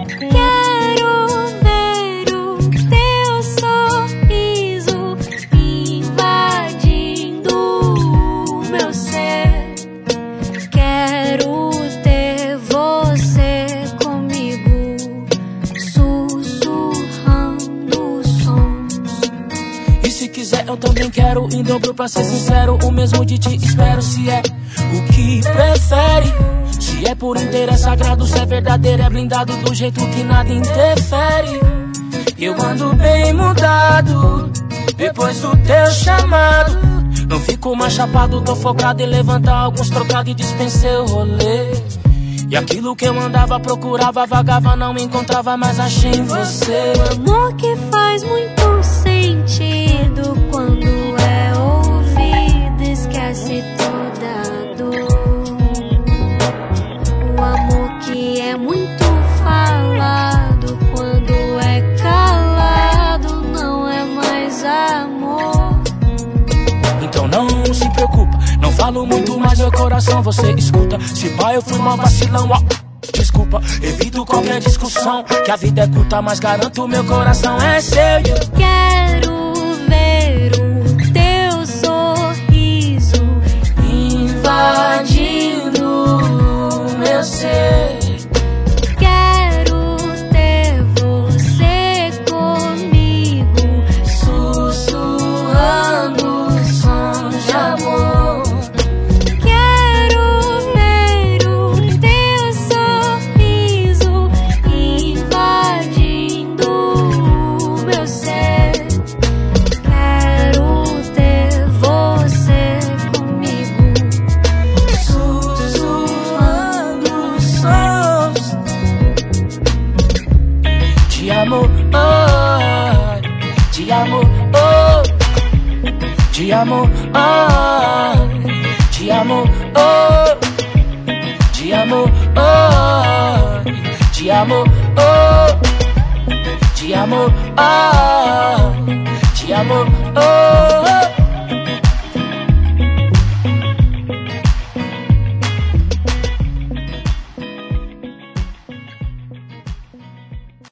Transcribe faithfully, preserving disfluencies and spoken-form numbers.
Quero ver o teu sorriso invadindo o meu ser. Quero ter você comigo, sussurrando sons. E se quiser eu também quero, em dobro pra ser sincero, o mesmo de ti espero. Se é o que prefere, se é por inteiro é sagrado, se é verdadeiro é blindado do jeito que nada interfere. Eu ando bem mudado depois do teu chamado. Não fico mais chapado, tô focado em levantar alguns trocados e dispensei o rolê. E aquilo que eu andava, procurava, vagava, não me encontrava, mas achei em você. O amor que faz muito sentido quando é ouvido, esquece toda dor. O amor que é muito falado, quando é calado, não é mais amor. Então não se preocupa, não falo muito, mas meu coração você escuta. Se pai eu fui uma vacilão, ó, desculpa, evito qualquer discussão, que a vida é curta, mas garanto meu coração é seu. Quero ver o teu sorriso invadindo o meu ser. Quero ter você comigo, sussurrando sons de amor. Quero ver o teu sorriso invadindo o meu ser. Quero ter você comigo, Sussurrando sons de amor, oh, de amor, oh, de amor, oh, de amor, oh, de amor, oh, de amor, oh, de amor, oh.